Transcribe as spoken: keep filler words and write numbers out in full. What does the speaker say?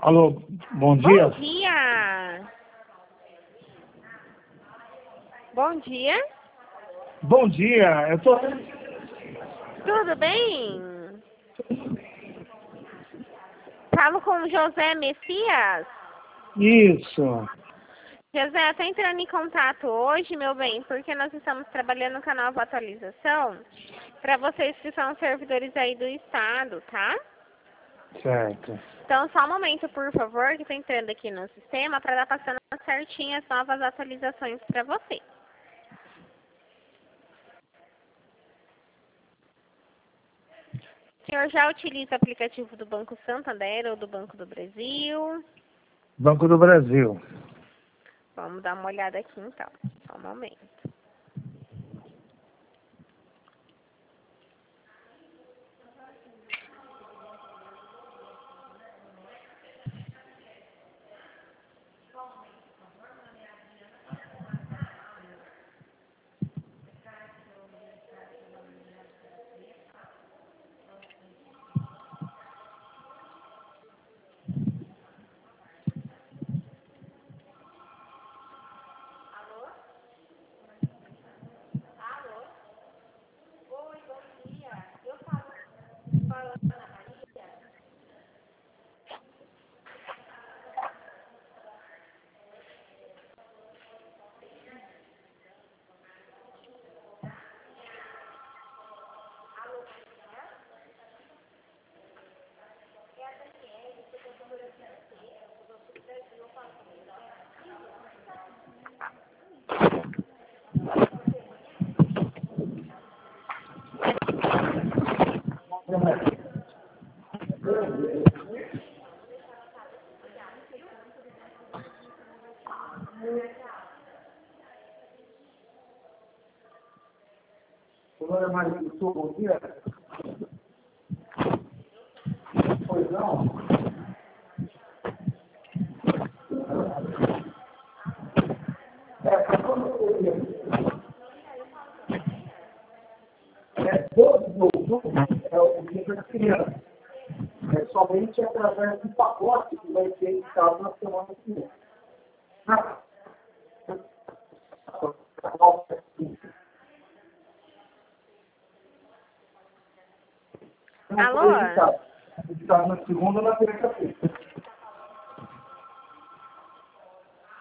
Alô, bom dia. Bom dia. Bom dia. Bom dia, eu tô... Tudo bem? Falo com o José Messias. Isso. José, eu tô entrando em contato hoje, meu bem, porque nós estamos trabalhando com a nova atualização para vocês que são servidores aí do estado, tá? Certo. Então, só um momento, por favor, que tô entrando aqui no sistema para dar passando certinho as novas atualizações para você. O senhor já utiliza o aplicativo do Banco Santander ou do Banco do Brasil? Banco do Brasil. Vamos dar uma olhada aqui então. Só um momento. Olá, Maria do Sul, bom dia. Pois não? É, quando eu é doze de outubro, é o dia das crianças. É somente através do pacote que vai ser editado na semana que vem. Alô? Editado na segunda ou na terça-feira.